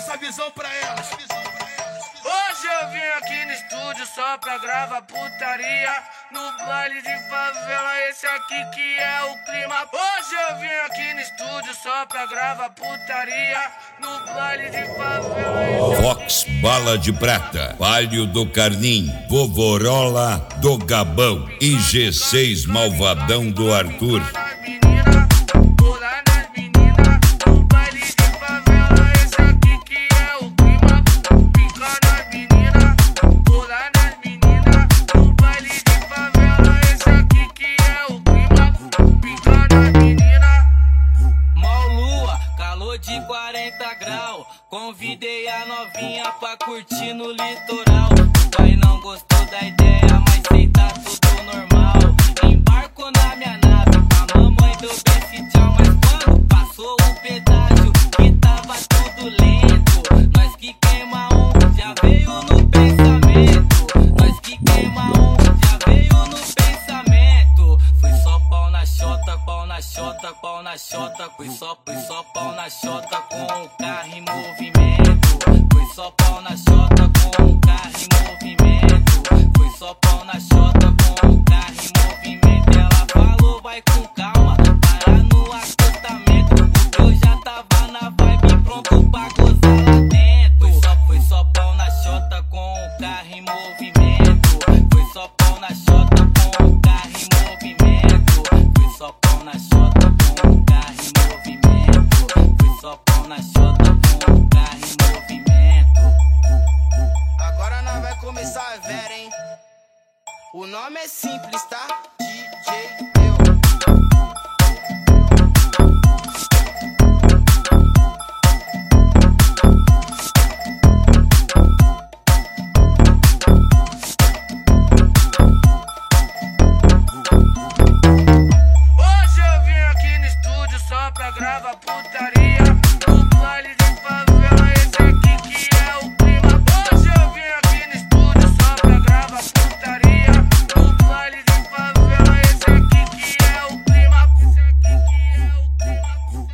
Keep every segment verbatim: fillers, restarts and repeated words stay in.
essa visão pra elas. Hoje eu vim aqui no estúdio só pra gravar putaria. No baile de favela, esse aqui que é o clima. Hoje eu vim aqui no estúdio só pra gravar putaria. No baile de favela, esse Vox Bala de Prata, Palio do Carnim, Vovorola do Gabão e G seis Malvadão do Arthur. De quarenta graus, convidei a novinha pra curtir no litoral. O pai não gostou da ideia, mas sei tá tudo normal. Embarco na minha nave, a mamãe deu bem tchau. Mas quando passou o pedágio, que tava tudo lento, nós que queima um, já veio no pensamento. Nós que queima um, já veio no pensamento. Fui só pau na chota, pau na chota, pau na chota. Fui só, fui só pau na chota com o carro em movimento. Fui só pau na chota com o carro em movimento. Fui só pau na chota com o carro em movimento. Ela falou vai com calma, para no acostamento, porque eu já tava na vibe pronto pra gozar lá dentro. Fui só, fui só pau na chota com o carro em movimento. Fui só pau na chota com o carro em movimento. Fui só pau na chota com o carro em movimento. Fui só pau na chota com o carro em movimento. Agora nós vai começar a ver, hein? O nome é simples, tá? D J Teu. Hoje eu vim aqui no estúdio só pra gravar putaria. No baile de favela, esse aqui que é o clima. Hoje eu vim aqui no estúdio só pra gravar putaria. No baile de favela, esse aqui que é o clima. Esse aqui que é o clima.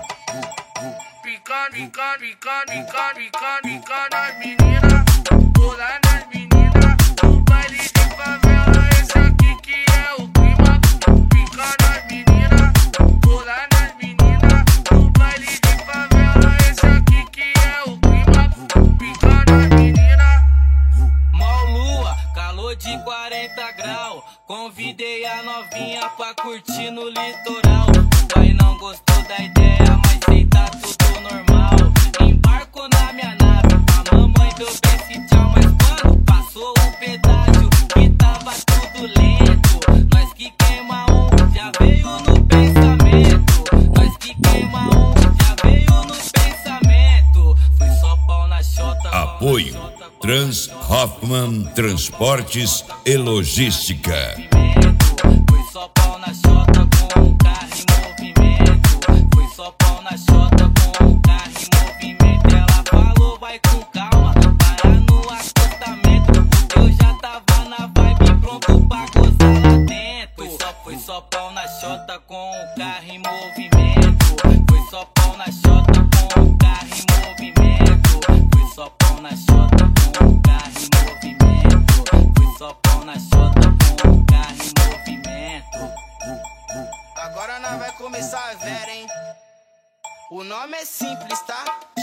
Picando, picando, picando, picando, picando, picando as meninas. Pulando as meninas. No baile de favela, esse aqui que é o clima. Picando as meninas. Pulando as meninas. No baile de favela, esse aqui que é o clima. Picando as meninas. Mó lua, calor de quarenta graus. Convidei a novinha pra curtir no litoral. O pai não gostou da ideia, mas sei tá tudo normal. Embarco na minha nave, a mamãe deu bem tchau. Mas quando passou o pedágio, que tava tudo lento, nós que queima um, já veio no pensamento. Nós que queima um, já veio no pensamento. Fui só pau na chota. Apoio Trans Hoffman Transportes e Logística. Fui só pau na chota com o carro em movimento. Fui só pau na chota com o carro em movimento. Ela falou vai com calma, para no acostamento, porque eu já tava na vibe pronto pra gozar lá dentro. Fui só, fui só pau na chota com o carro em movimento. Fui só pau na chota com o carro em movimento. Fui só pau na chota com o carro em movimento. Fui só pau na chota com o carro em movimento. Agora nós vai começar a ver, hein? O nome é simples, tá?